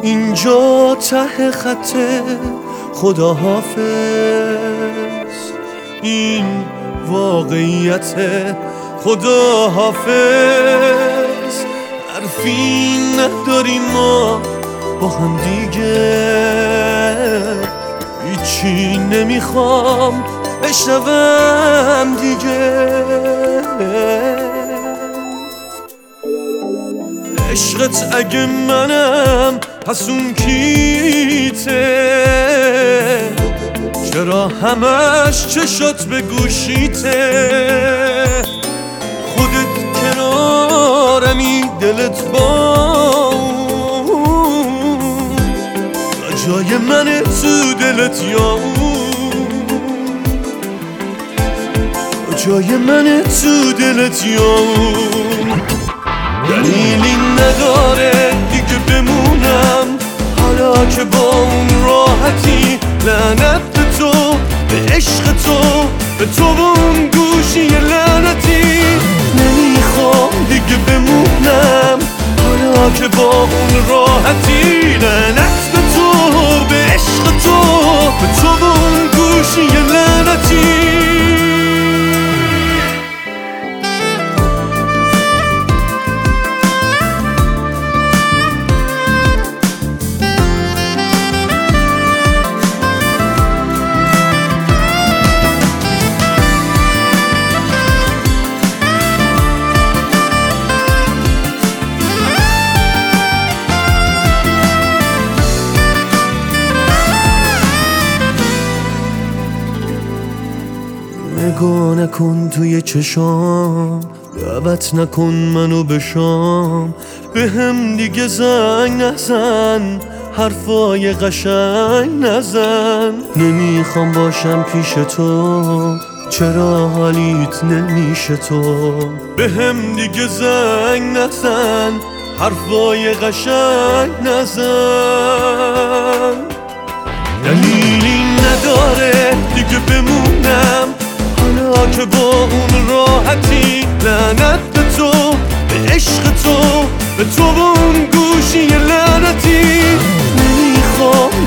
اینجا ته خطه خداحافظ، این واقعیت خداحافظ. حرفی نداریم ما با هم دیگه، هیچی نمیخوام بشنوم دیگه. عشقت اگه منم پس اون کیته، چرا همش چشات به گوشیته؟ خودت کنارمی دلت با جای منه تو دلت یا جای منه تو دلت یا دلیلی نداره دیگه بمونم حالا که با اون راحتی. لعنت به تو، به عشق تو، به تو و اون گوشی لعنتی. نمیخوام دیگه بمونم حالا که با اون راحتی. لعنت به تو، به عشق تو، به تو و اون گوشی لعنتی. نگاه نکن توی چشام، دعوت نکن منو به شام. به هم دیگه زنگ نزن، حرفای قشنگ نزن. نمیخوام باشم پیش تو، چرا حالیت نمیشه تو؟ به هم دیگه زنگ نزن، حرفای قشنگ نزن. دلیلی نداره دیگه بمونم حالا که با اون راحتی. لعنت به تو، به عشق تو، به تو و اون گوشی لعنتی. نمیخوام